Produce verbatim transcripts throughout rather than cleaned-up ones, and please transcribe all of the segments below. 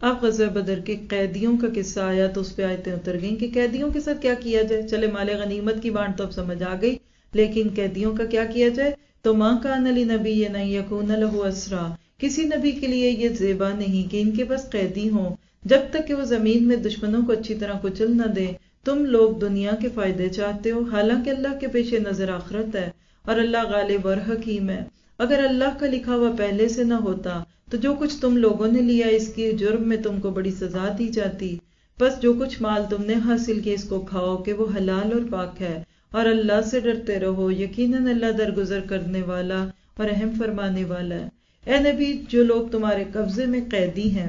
اب غزوہ بدر کے قیدیوں کا قصہ آیا تو اس پہ آیتیں اتر گئیں کہ قیدیوں کے ساتھ کیا کیا جائے. چلے مال غنیمت کی بانٹ تو اب سمجھ آ گئی، لیکن قیدیوں کا کیا کیا جائے. تو ماں کان لنبی ان یکون لہ اسریٰ، کسی نبی کے لیے یہ زیبا نہیں کہ ان کے پاس قیدی ہوں جب تک کہ وہ زمین میں دشمنوں کو اچھی طرح کچل نہ دے. تم لوگ دنیا کے فائدے چاہتے ہو، حالانکہ اللہ کے پیش نظر آخرت ہے، اور اللہ غالب اور حکیم ہے. اگر اللہ کا لکھا ہوا پہلے سے نہ ہوتا تو جو کچھ تم لوگوں نے لیا اس کے جرم میں تم کو بڑی سزا دی جاتی. بس جو کچھ مال تم نے حاصل کیا اس کو کھاؤ کہ وہ حلال اور پاک ہے، اور اللہ سے ڈرتے رہو، یقیناً اللہ درگزر کرنے والا اور رحم فرمانے والا ہے. اے نبی، جو لوگ تمہارے قبضے میں قیدی ہیں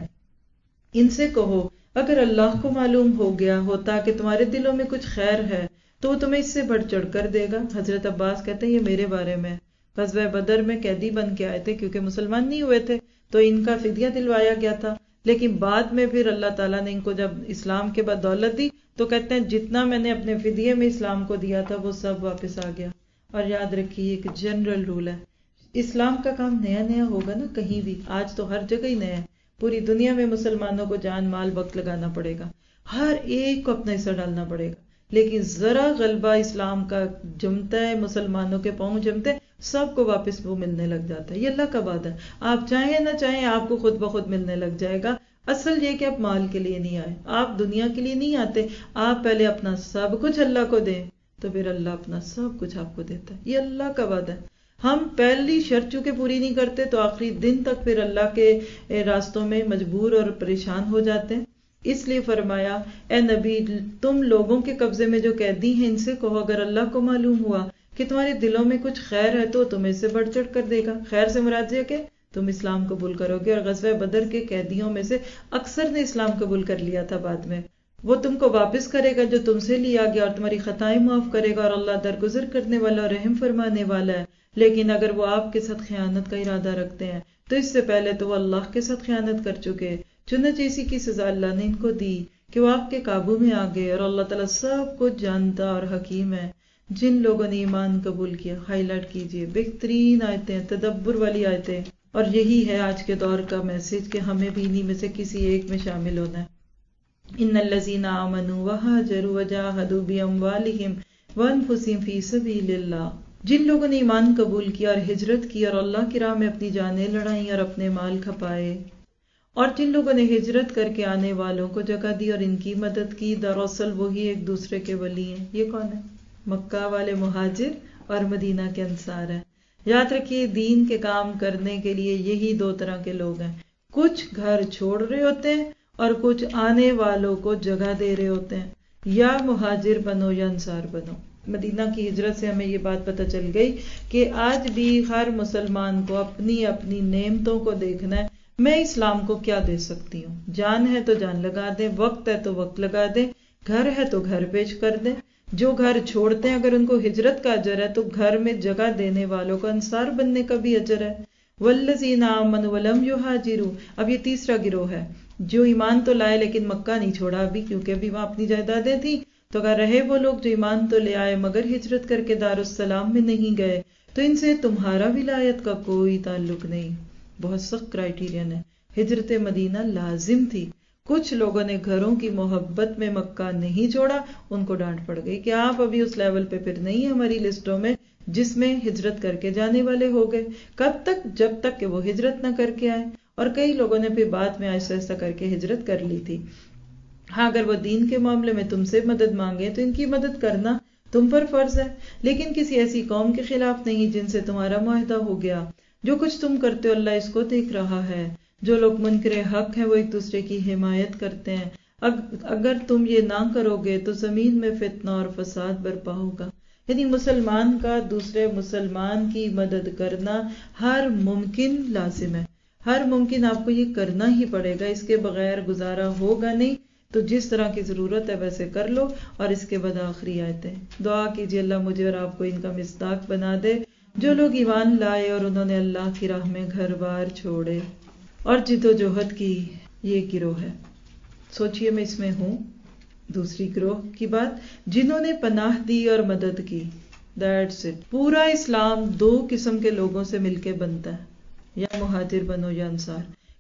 ان سے کہو اگر اللہ کو معلوم ہو گیا ہوتا کہ تمہارے دلوں میں کچھ خیر ہے تو وہ تمہیں اس سے بڑھ چڑھ کر دے گا. حضرت عباس کہتے ہیں یہ میرے بارے میں، غزوہ بدر میں قیدی بن کے آئے تھے کیونکہ مسلمان نہیں ہوئے تھے تو ان کا فدیہ دلوایا گیا تھا، لیکن بعد میں پھر اللہ تعالیٰ نے ان کو جب اسلام کے بعد دولت دی تو کہتے ہیں جتنا میں نے اپنے فدیے میں اسلام کو دیا تھا وہ سب واپس آ گیا. اور یاد رکھیے ایک جنرل رول ہے، اسلام کا کام نیا نیا ہوگا نا کہیں بھی، آج تو ہر جگہ ہی نیا ہے، پوری دنیا میں مسلمانوں کو جان مال وقت لگانا پڑے گا، ہر ایک کو اپنا حصہ ڈالنا پڑے گا، لیکن ذرا غلبہ اسلام کا جمتا ہے، مسلمانوں کے پاؤں جمتے ہیں، سب کو واپس وہ ملنے لگ جاتا ہے. یہ اللہ کا وعدہ ہے، آپ چاہیں نہ چاہیں آپ کو خود بخود ملنے لگ جائے گا. اصل یہ کہ آپ مال کے لیے نہیں آئے، آپ دنیا کے لیے نہیں آتے، آپ پہلے اپنا سب کچھ اللہ کو دیں تو پھر اللہ اپنا سب کچھ آپ کو دیتا ہے. یہ اللہ کا وعدہ ہے. ہم پہلی شرط چونکہ پوری نہیں کرتے تو آخری دن تک پھر اللہ کے راستوں میں مجبور اور پریشان ہو جاتے ہیں. اس لیے فرمایا اے نبی، تم لوگوں کے قبضے میں جو قیدی ہیں ان سے کہو اگر اللہ کو معلوم ہوا کہ تمہارے دلوں میں کچھ خیر ہے تو تمہیں سے بڑھ چڑھ کر دے گا. خیر سے مراد یہ کہ تم اسلام قبول کرو گے، اور غزوہ بدر کے قیدیوں میں سے اکثر نے اسلام قبول کر لیا تھا. بعد میں وہ تم کو واپس کرے گا جو تم سے لیا گیا اور تمہاری خطائیں معاف کرے گا، اور اللہ درگزر کرنے والا اور رحم فرمانے والا ہے. لیکن اگر وہ آپ کے ساتھ خیانت کا ارادہ رکھتے ہیں تو اس سے پہلے تو وہ اللہ کے ساتھ خیانت کر چکے. چنانچہ اسی کی سزا اللہ نے ان کو دی کہ وہ آپ کے قابو میں آ گئے، اور اللہ تعالیٰ سب کچھ جانتا اور حکیم ہے. جن لوگوں نے ایمان قبول کیا، ہائی لائٹ کیجئے، بہترین آیتیں، تدبر والی آیتیں، اور یہی ہے آج کے دور کا میسج کہ ہمیں بھی انہی میں سے کسی ایک میں شامل ہونا ہے. ان الذین آمنوا وہاجروا وجاہدوا باموالہم وانفسہم فی سبیل اللہ، جن لوگوں نے ایمان قبول کیا اور ہجرت کی اور اللہ کی راہ میں اپنی جانیں لڑائیں اور اپنے مال کھپائے، اور جن لوگوں نے ہجرت کر کے آنے والوں کو جگہ دی اور ان کی مدد کی. دراصل وہی ایک دوسرے کے ولی ہیں. یہ کون ہے؟ مکہ والے مہاجر اور مدینہ کے انصار ہیں. یاد رکھیے دین کے کام کرنے کے لیے یہی دو طرح کے لوگ ہیں، کچھ گھر چھوڑ رہے ہوتے ہیں اور کچھ آنے والوں کو جگہ دے رہے ہوتے ہیں. یا مہاجر بنو یا انصار بنو. مدینہ کی ہجرت سے ہمیں یہ بات پتہ چل گئی کہ آج بھی ہر مسلمان کو اپنی اپنی نعمتوں کو دیکھنا ہے. میں اسلام کو کیا دے سکتی ہوں؟ جان ہے تو جان لگا دیں، وقت ہے تو وقت لگا دیں، گھر ہے تو گھر پیش کر دیں. جو گھر چھوڑتے ہیں اگر ان کو ہجرت کا اجر ہے تو گھر میں جگہ دینے والوں کو انصار بننے کا بھی اجر ہے. والذین آمنوا ولم یہاجروا، اب یہ تیسرا گروہ ہے جو ایمان تو لائے لیکن مکہ نہیں چھوڑا ابھی، کیونکہ ابھی وہاں اپنی جائیدادیں تھیں. تو اگر رہے وہ لوگ جو ایمان تو لے آئے مگر ہجرت کر کے دارالسلام میں نہیں گئے تو ان سے تمہارا ولایت کا کوئی تعلق نہیں. بہت سخت کرائیٹیرین ہے. ہجرت مدینہ لازم تھی. کچھ لوگوں نے گھروں کی محبت میں مکہ نہیں چھوڑا، ان کو ڈانٹ پڑ گئی کہ آپ ابھی اس لیول پہ پھر نہیں ہیں ہماری لسٹوں میں جس میں ہجرت کر کے جانے والے ہو گئے. کب تک؟ جب تک کہ وہ ہجرت نہ کر کے آئے. اور کئی لوگوں نے پھر بعد میں ایسا ایسا کر کے ہجرت کر لی تھی. ہاں اگر وہ دین کے معاملے میں تم سے مدد مانگے تو ان کی مدد کرنا تم پر فرض ہے، لیکن کسی ایسی قوم کے خلاف نہیں جن سے تمہارا معاہدہ ہو گیا. جو کچھ تم کرتے ہو اللہ اس کو دیکھ رہا ہے. جو لوگ منکر حق ہیں وہ ایک دوسرے کی حمایت کرتے ہیں. اگر تم یہ نہ کرو گے تو زمین میں فتنہ اور فساد برپا ہوگا. یعنی مسلمان کا دوسرے مسلمان کی مدد کرنا ہر ممکن لازم ہے، ہر ممکن آپ کو یہ کرنا ہی پڑے گا، اس کے بغیر گزارا ہوگا نہیں. تو جس طرح کی ضرورت ہے ویسے کر لو. اور اس کے بعد آخری آیتیں دعا کیجیے اللہ مجھے اور آپ کو ان کا مصداق بنا دے. جو لوگ ایمان لائے اور انہوں نے اللہ کی راہ میں گھر بار چھوڑے اور جدوجہد کی، یہ گروہ ہے. سوچئے میں اس میں ہوں. دوسری گروہ کی بات، جنہوں نے پناہ دی اور مدد کی. That's it. پورا اسلام دو قسم کے لوگوں سے مل کے بنتا ہے، یا مہاجر بنو یا انصار.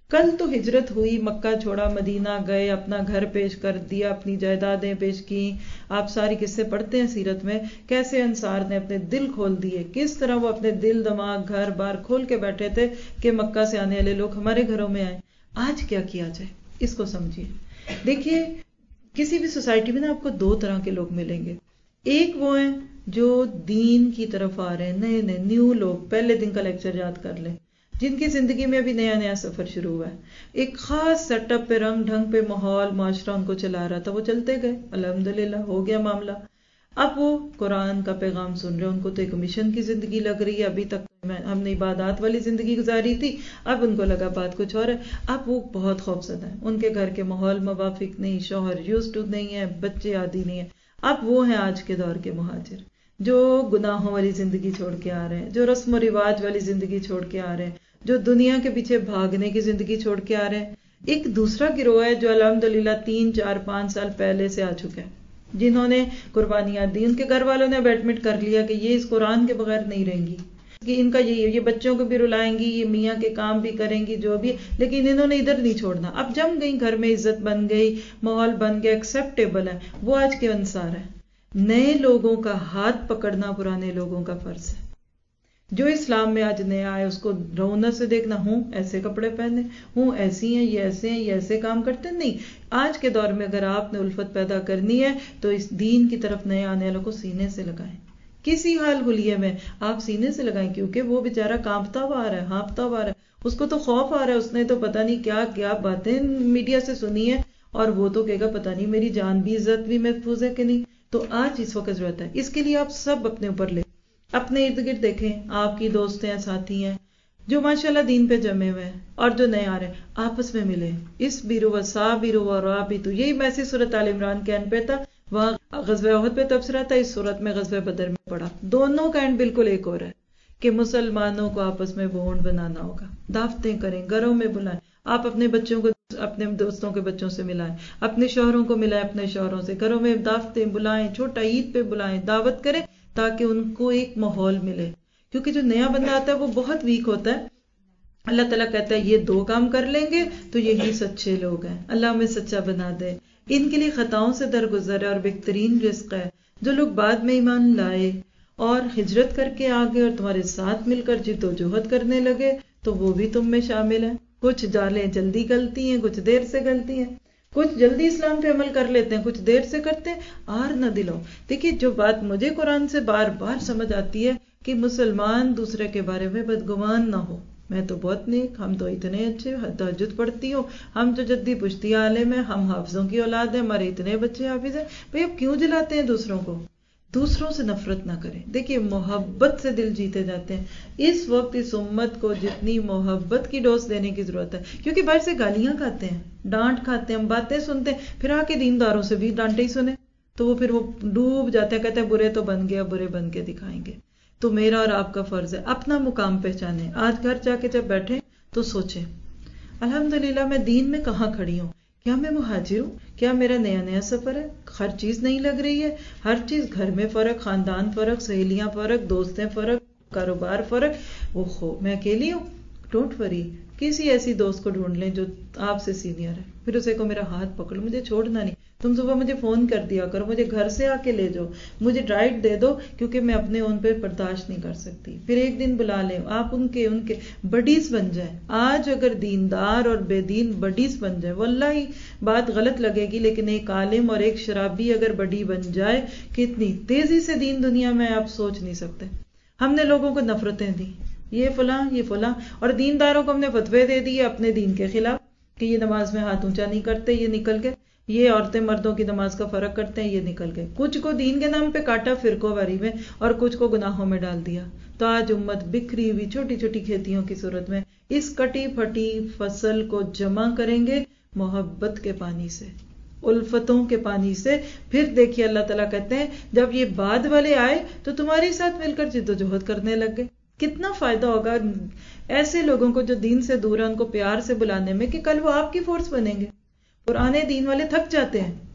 کل تو ہجرت ہوئی، مکہ چھوڑا، مدینہ گئے، اپنا گھر پیش کر دیا، اپنی جائیدادیں پیش کی. آپ ساری قصے پڑھتے ہیں سیرت میں، کیسے انصار نے اپنے دل کھول دیے، کس طرح وہ اپنے دل دماغ گھر بار کھول کے بیٹھے تھے کہ مکہ سے آنے والے لوگ ہمارے گھروں میں آئے. آج کیا کیا جائے اس کو سمجھیے. دیکھیے کسی بھی سوسائٹی میں نا آپ کو دو طرح کے لوگ ملیں گے. ایک وہ ہیں جو دین کی طرف آ رہے ہیں، نئے نئے نیو لوگ، پہلے دن کا لیکچر یاد کر لیں، جن کی زندگی میں ابھی نیا نیا سفر شروع ہوا ہے. ایک خاص سیٹ اپ پہ، رنگ ڈھنگ پہ ماحول معاشرہ ان کو چلا رہا تھا، وہ چلتے گئے، الحمدللہ ہو گیا معاملہ. اب وہ قرآن کا پیغام سن رہے ہیں، ان کو تو ایک مشن کی زندگی لگ رہی ہے. ابھی تک ہم نے عبادات والی زندگی گزاری تھی، اب ان کو لگا بات کچھ اور ہے. اب وہ بہت خوفزدہ ہیں، ان کے گھر کے ماحول موافق نہیں، شوہر یوز ٹو نہیں ہے، بچے عادی نہیں ہیں. اب وہ ہیں آج کے دور کے مہاجر، جو گناہوں والی زندگی چھوڑ کے آ رہے ہیں، جو رسم و رواج والی زندگی چھوڑ کے آ رہے ہیں، جو دنیا کے پیچھے بھاگنے کی زندگی چھوڑ کے آ رہے ہیں. ایک دوسرا گروہ ہے جو الحمدللہ تین چار پانچ سال پہلے سے آ چکا ہے، جنہوں نے قربانیاں دی. ان کے گھر والوں نے ایڈمٹ کر لیا کہ یہ اس قرآن کے بغیر نہیں رہیں گی، کہ ان کا یہ یہ بچوں کو بھی رلائیں گی، یہ میاں کے کام بھی کریں گی جو بھی، لیکن انہوں نے ادھر نہیں چھوڑنا. اب جم گئی، گھر میں عزت بن گئی، ماحول بن گیا، ایکسیپٹیبل ہے. وہ آج کے انصار ہیں. نئے لوگوں کا ہاتھ پکڑنا پرانے لوگوں کا فرض ہے. جو اسلام میں آج نیا آئے اس کو رونق سے دیکھنا، ہوں ایسے کپڑے پہنے، ہوں ایسی ہیں، یہ ایسے ہیں، یہ ایسے کام کرتے ہیں. نہیں، آج کے دور میں اگر آپ نے الفت پیدا کرنی ہے تو اس دین کی طرف نئے آنے والوں کو سینے سے لگائیں. کسی حال حلیے میں آپ سینے سے لگائیں، کیونکہ وہ بیچارہ کانپتا ہوا آ رہا ہے، ہانپتا ہوا آ رہا ہے، اس کو تو خوف آ رہا ہے. اس نے تو پتہ نہیں کیا کیا باتیں میڈیا سے سنی ہے، اور وہ تو کہے گا پتہ نہیں میری جان بھی عزت بھی محفوظ ہے کہ نہیں. تو آج اس وقت ضرورت ہے. اس کے لیے آپ سب اپنے اوپر لیں، اپنے ارد گرد دیکھیں، آپ کی دوست ہیں، ساتھی ہیں جو ماشاءاللہ دین پہ جمے ہوئے ہیں، اور جو نئے آ رہے ہیں، آپس میں ملیں. اس بیرو و سا بیرو و را بھی تو یہی میسج سورۃ آل عمران کے اینڈ پہ تھا. وہاں غزوہ احد پہ تبصرہ تھا، اس صورت میں غزوہ بدر میں پڑا. دونوں کا اینڈ بالکل ایک اور ہے کہ مسلمانوں کو آپس میں بونڈ بنانا ہوگا. دعوتیں کریں، گھروں میں بلائیں، آپ اپنے بچوں کو اپنے دوستوں کے بچوں سے ملائیں، اپنے شوہروں کو ملائیں اپنے شوہروں سے، گھروں میں دعوتیں بلائیں، چھوٹا عید پہ بلائیں، دعوت کریں تاکہ ان کو ایک ماحول ملے. کیونکہ جو نیا بندہ آتا ہے وہ بہت ویک ہوتا ہے. اللہ تعالیٰ کہتا ہے یہ دو کام کر لیں گے تو یہی سچے لوگ ہیں. اللہ ہمیں سچا بنا دے. ان کے لیے خطاؤں سے درگزر ہے اور بہترین رزق ہے. جو لوگ بعد میں ایمان لائے اور ہجرت کر کے آگے اور تمہارے ساتھ مل کر جد و جہد کرنے لگے تو وہ بھی تم میں شامل ہیں. کچھ جالیں جلدی گلتی ہیں، کچھ دیر سے گلتی ہیں، کچھ جلدی اسلام پہ عمل کر لیتے ہیں، کچھ دیر سے کرتے ہیں. آر نہ دلو. دیکھیے جو بات مجھے قرآن سے بار بار سمجھ آتی ہے کہ مسلمان دوسرے کے بارے میں بدگمان نہ ہو. میں تو بہت نیک، ہم تو اتنے اچھے، تہجد پڑھتی ہوں، ہم تو جدی پشتی عالم ہیں، ہم حافظوں کی اولاد ہیں، ہمارے اتنے بچے حافظ ہیں. بھئی اب کیوں جلاتے ہیں دوسروں کو؟ دوسروں سے نفرت نہ کریں. دیکھیے محبت سے دل جیتے جاتے ہیں. اس وقت اس امت کو جتنی محبت کی ڈوز دینے کی ضرورت ہے، کیونکہ باہر سے گالیاں کھاتے ہیں، ڈانٹ کھاتے ہیں، ہم باتیں سنتے ہیں، پھر آ کے دینداروں سے بھی ڈانٹے ہی سنیں تو وہ پھر وہ ڈوب جاتے ہیں، کہتے ہیں برے تو بن گیا، برے بن کے دکھائیں گے. تو میرا اور آپ کا فرض ہے اپنا مقام پہچانیں. آج گھر جا کے جب بیٹھیں تو سوچیں الحمدللہ میں دین میں کہاں کھڑی ہوں. کیا میں مہاجر ہوں؟ کیا میرا نیا نیا سفر ہے؟ ہر چیز نہیں لگ رہی ہے، ہر چیز، گھر میں فرق، خاندان فرق، سہیلیاں فرق، دوستیں فرق، کاروبار فرق. اوہو میں اکیلی ہوں. ڈونٹ وری، کسی ایسی دوست کو ڈھونڈ لیں جو آپ سے سینئر ہے، پھر اسے کو میرا ہاتھ پکڑ، مجھے چھوڑنا نہیں، تم صبح مجھے فون کر دیا کرو، مجھے گھر سے آ کے لے جاؤ، مجھے ڈرائٹ دے دو، کیونکہ میں اپنے ان پہ برداشت نہیں کر سکتی. پھر ایک دن بلا لیں، آپ ان کے ان کے بڈیز بن جائیں. آج اگر دیندار اور بے دین بڈیز بن جائے، واللہ بات غلط لگے گی لیکن ایک عالم اور ایک شرابی اگر بڈی بن جائے، کتنی تیزی سے دین دنیا میں آپ سوچ نہیں سکتے. ہم نے لوگوں کو نفرتیں دی، یہ فلاں یہ فلاں، اور دینداروں کو ہم نے فتوے دے دیے اپنے دین کے خلاف کہ یہ نماز میں ہاتھ اونچا نہیں کرتے، یہ نکل گئے. یہ عورتیں مردوں کی نماز کا فرق کرتے ہیں، یہ نکل گئے. کچھ کو دین کے نام پہ کاٹا فرقوں واری میں، اور کچھ کو گناہوں میں ڈال دیا. تو آج امت بکھری ہوئی چھوٹی چھوٹی کھیتیوں کی صورت میں اس کٹی پھٹی فصل کو جمع کریں گے محبت کے پانی سے، الفتوں کے پانی سے. پھر دیکھیے اللہ تعالیٰ کہتے ہیں جب یہ بعد والے آئے تو تمہارے ساتھ مل کر جد و جہد کرنے لگ گئے. کتنا فائدہ ہوگا ایسے لوگوں کو جو دین سے دور ہیں، ان کو پیار سے بلانے میں کہ کل وہ آپ کی فورس بنیں گے. پرانے دین والے تھک جاتے ہیں،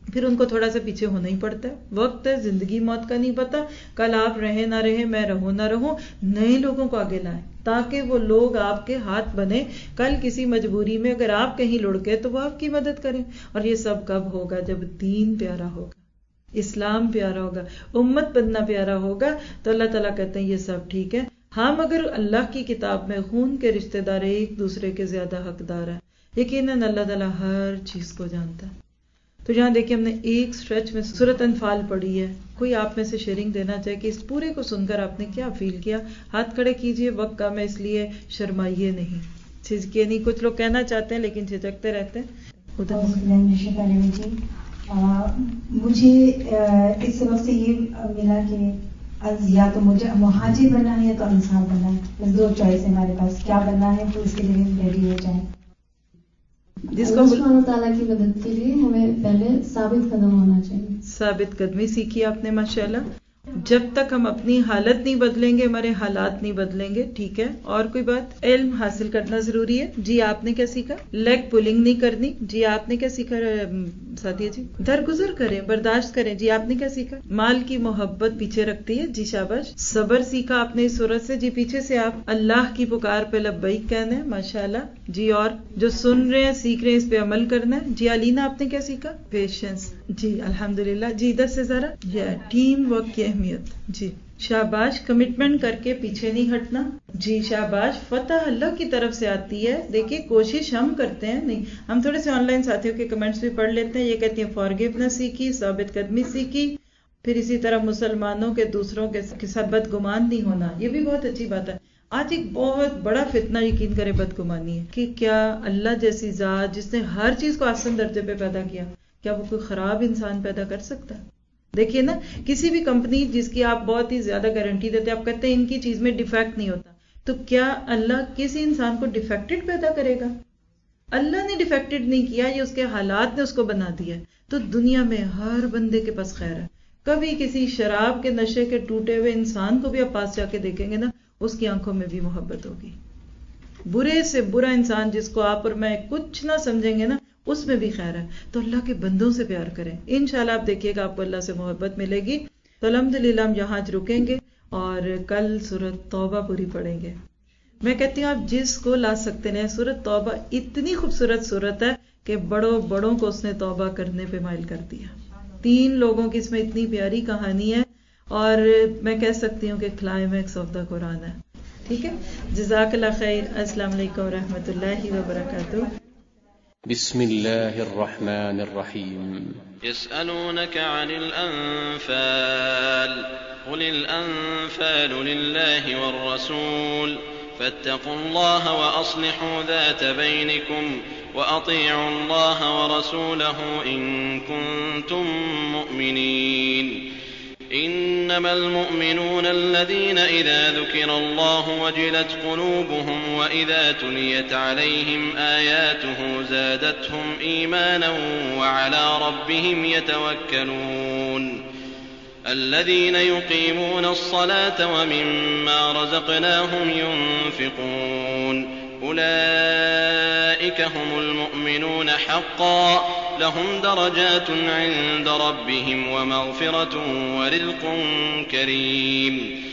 پھر ان کو تھوڑا سا پیچھے ہونا ہی پڑتا ہے. وقت ہے، زندگی موت کا نہیں پتا، کل آپ رہیں نہ رہیں، میں رہوں نہ رہوں، نئے لوگوں کو آگے لائیں تاکہ وہ لوگ آپ کے ہاتھ بنے. کل کسی مجبوری میں اگر آپ کہیں لڑ گئے تو وہ آپ کی مدد کریں. اور یہ سب کب ہوگا؟ جب دین پیارا ہوگا، اسلام پیارا ہوگا، امت بننا پیارا ہوگا. تو اللہ تعالیٰ کہتے ہیں یہ سب ٹھیک ہے. ہم اگر اللہ کی کتاب میں خون کے رشتہ دار ایک دوسرے کے زیادہ حقدار ہیں، یقیناً اللہ تعالیٰ ہر چیز کو جانتا ہے. تو یہاں دیکھیں ہم نے ایک سٹریچ میں سورۃ انفال پڑھی ہے. کوئی آپ میں سے شیئرنگ دینا چاہے کہ اس پورے کو سن کر آپ نے کیا فیل کیا؟ ہاتھ کھڑے کیجئے، وقت کم ہے اس لیے شرمائیے نہیں، جھجکیے نہیں. کچھ لوگ کہنا چاہتے ہیں لیکن جھجکتے رہتے ہیں. ادھر مجھے اس سبق سے یہ ملا کہ یا تو مجھے مہاجر بننا ہے یا تو انصار بننا ہے. بس دو چوائس ہے ہمارے پاس، کیا بننا ہے تو اس کے لیے ریڈی ہو جائیں. جس کو اللہ سبحانہ تعالیٰ کی مدد کے لیے ہمیں پہلے ثابت قدم ہونا چاہیے. ثابت قدمی سیکھی آپ نے ماشاءاللہ. جب تک ہم اپنی حالت نہیں بدلیں گے ہمارے حالات نہیں بدلیں گے. ٹھیک ہے. اور کوئی بات؟ علم حاصل کرنا ضروری ہے. جی آپ نے کیا سیکھا؟ لیگ پولنگ نہیں کرنی. جی آپ نے کیا سیکھا ساتھیہ جی؟ درگزر کریں، برداشت کریں. جی آپ نے کیا سیکھا؟ مال کی محبت پیچھے رکھتی ہے. جی شاباش. صبر سیکھا آپ نے اس صورت سے. جی پیچھے سے آپ اللہ کی پکار پہ لبیک کہنا ہے. ماشاءاللہ. جی اور جو سن رہے ہیں سیکھ رہے ہیں اس پہ عمل کرنا ہے. جی علینا آپ نے کیا سیکھا؟ پیشنس. جی الحمدللہ. جی ادھر سے ذرا یہ ٹیم ورک کی اہمیت. جی شاباش. کمٹمنٹ کر کے پیچھے نہیں ہٹنا. جی شاباش. فتح اللہ کی طرف سے آتی ہے. دیکھیے کوشش ہم کرتے ہیں نہیں. ہم تھوڑے سے آن لائن ساتھیوں کے کمنٹس بھی پڑھ لیتے ہیں. یہ کہتی ہیں فارگیونیس سیکھی، ثابت قدمی سیکھی، پھر اسی طرح مسلمانوں کے دوسروں کے ساتھ بدگمان نہیں ہونا. یہ بھی بہت اچھی بات ہے. آج ایک بہت بڑا فتنہ یقین کرے بدگمانی ہے کہ کیا اللہ جیسی ذات جس نے ہر چیز کو آسن درجے پہ پیدا کیا، کیا وہ کوئی خراب انسان پیدا کر سکتا ہے؟ دیکھیے نا، کسی بھی کمپنی جس کی آپ بہت ہی زیادہ گارنٹی دیتے ہیں، آپ کہتے ہیں ان کی چیز میں ڈیفیکٹ نہیں ہوتا، تو کیا اللہ کسی انسان کو ڈیفیکٹڈ پیدا کرے گا؟ اللہ نے ڈیفیکٹڈ نہیں کیا، یہ اس کے حالات نے اس کو بنا دیا. تو دنیا میں ہر بندے کے پاس خیر ہے. کبھی کسی شراب کے نشے کے ٹوٹے ہوئے انسان کو بھی آپ پاس جا کے دیکھیں گے نا، اس کی آنکھوں میں بھی محبت ہوگی. برے سے برا انسان جس کو آپ اور میں کچھ نہ سمجھیں گے نا، اس میں بھی خیر ہے. تو اللہ کے بندوں سے پیار کریں. انشاءاللہ آپ دیکھیے گا آپ کو اللہ سے محبت ملے گی. تو الحمدللہ ہم یہاں رکیں گے اور کل سورۃ توبہ پوری پڑھیں گے. میں کہتی ہوں آپ جس کو لا سکتے ہیں. سورۃ توبہ اتنی خوبصورت سورت ہے کہ بڑوں بڑوں کو اس نے توبہ کرنے پہ مائل کر دیا. تین لوگوں کی اس میں اتنی پیاری کہانی ہے اور میں کہہ سکتی ہوں کہ کلائمیکس آف دا قرآن ہے. ٹھیک ہے. جزاک اللہ خیر. السلام علیکم ورحمۃ اللہ وبرکاتہ. بسم الله الرحمن الرحيم. يسألونك عن الأنفال قل الأنفال لله والرسول فاتقوا الله وأصلحوا ذات بينكم وأطيعوا الله ورسوله إن كنتم مؤمنين. إنما المؤمنون الذين إذا ذكر الله وجلت قلوبهم وإذا تليت عليهم آياته زادتهم إيمانا وعلى ربهم يتوكلون. الذين يقيمون الصلاة ومما رزقناهم ينفقون أولئك هم المؤمنون حقا لهم درجات عند ربهم ومغفرة ورزق كريم.